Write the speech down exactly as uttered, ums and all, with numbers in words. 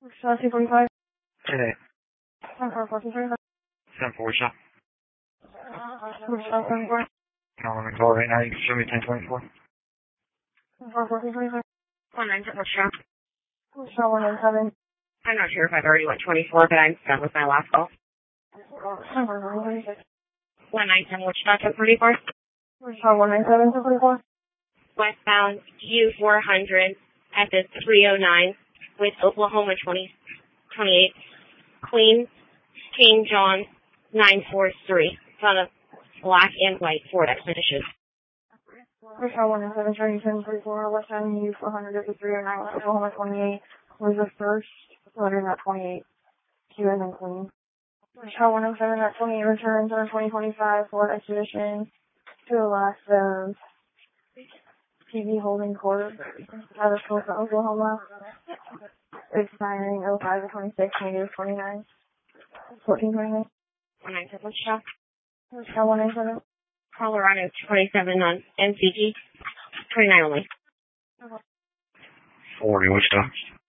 Wichita two forty-five. Hey, ten four four two three. ten four Wichita. Wichita seven four. No, I'm in call right now. You can show me ten twenty-four. ten four four two three. one nine seven Wichita. Wichita one nine seven. I'm not sure if I've already went twenty-four, but I'm done with my last call. ten four four two six. one nine seven Wichita two forty-four. Wichita one nine seven two forty-four. Westbound U four hundred at the three oh nine with Oklahoma twenty twenty-eight. Queen King John nine four three. It's on a black and white Ford Expedition. Wichita one nine seven three seven three four. West Avenue U four hundred at the three oh nine with Oklahoma twenty-eight. Was the first letter not twenty-eight. Q as in Queen. Wichita one oh seven at twenty-eight returns on twenty twenty-five Ford Expedition to the last of P B Holding Corp. out of Tulsa, Oklahoma. Expiring oh five twenty-six, negative twenty-nine. fourteen twenty-nine. one nine seven Wichita. Wichita one nine seven. Colorado twenty-seven on M C G. twenty-nine only. forty Wichita.